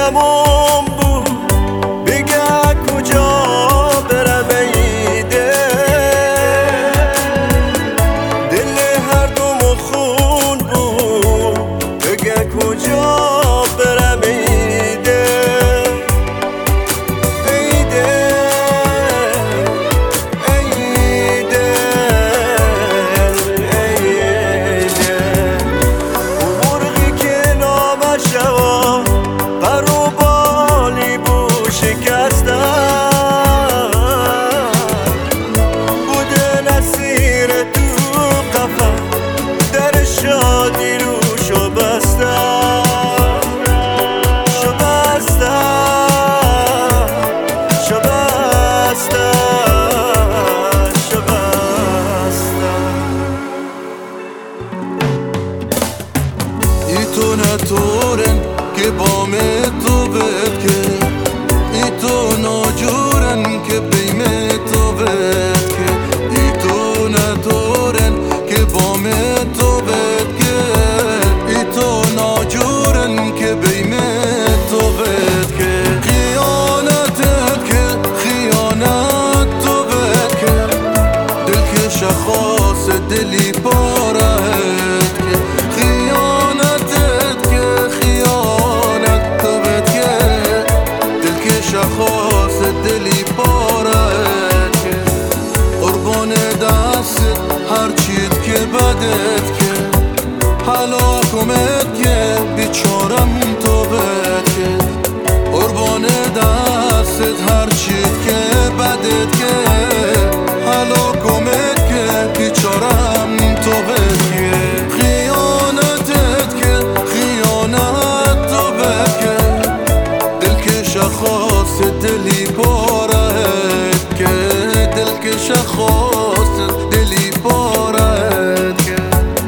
تمام بود بگه کجا برم ایده دل هر دوم خون بود بگه کجا برم ایده ایده ایده ایده اون مرغی که نامشه پر و بالی بو شکستم بوده نسیر تو قفم در شادی روشو بستم شو بستم شو بستم شو بستم ای تو نتورن که بام تو بکه ای تو ناجورن که بیم تو بکه ای تو نتورن که بام تو بکه ای تو ناجورن که بیم تو بکه خیانتت که خیانت تو بکه دل که شخاص دلی پارهت که خیانتت که خیانت تو بکه دل که شخاص دلی پارهت که قربان دستت هر چیت که بدت که هلاکمت که بیچارم تو بکه قربان دستت هر چیت که بدت که هلاکمت که بیچارم تو بکه خیانتت که خیانت تو بکه دل که شخاص دلی پارهت که دل که شخاص دلی پارهت که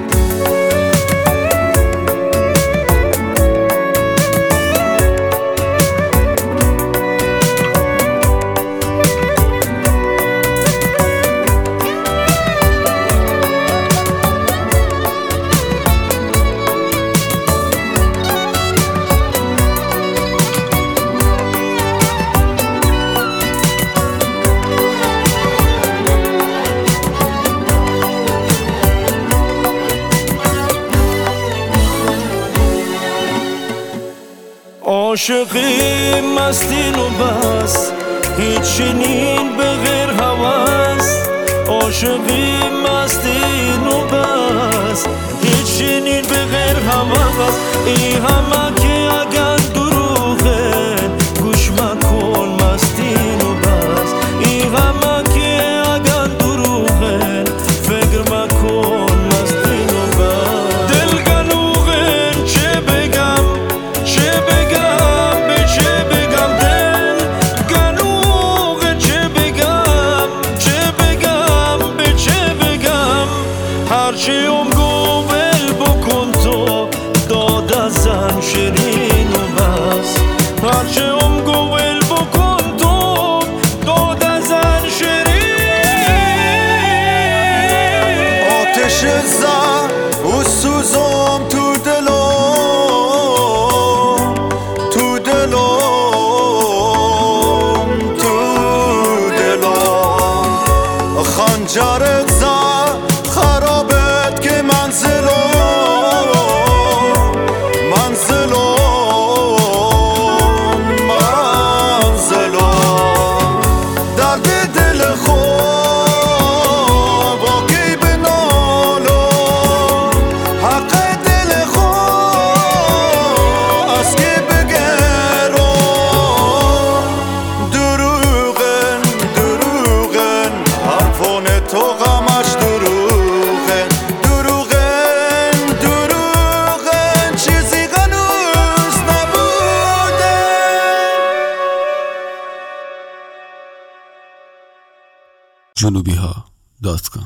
عاشقی مستین و بس هیچ شنین به غیر هوس عاشقی مستین و بس هیچ شنین به غیر هوس ای همه که اگر دروغه گوش مکن مستین و بس ای همه که اگر دروغه فکر مکن مستین و بس دل گنوغه چه بگم چه بگم هرچی گو ول بکن تو داد زن شیرین و بس هرچی گو ول بکن تو داد زن شیرین آتش زن و سوزم تو دلم تو دلم تو دلم خنجرت زن خرابت که منزلم درد دل خواب باقی بنالم حق دل خواب از که بگرم دروغن دروغن حرفان تو غمش دروغن دروغن دروغن چیزی هنوز نبوده جنوبیها.com